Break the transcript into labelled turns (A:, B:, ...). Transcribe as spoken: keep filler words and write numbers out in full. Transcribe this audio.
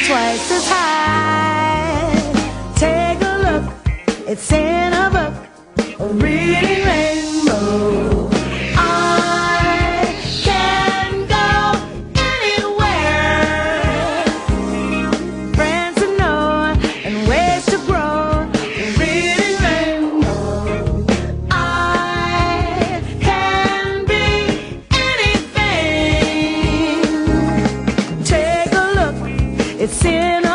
A: twice as high. Take a look, it's in a book, a reading rainbow. I can go anywhere, friends to know and ways to grow. A reading rainbow. I can be anything. Take a look, it's in a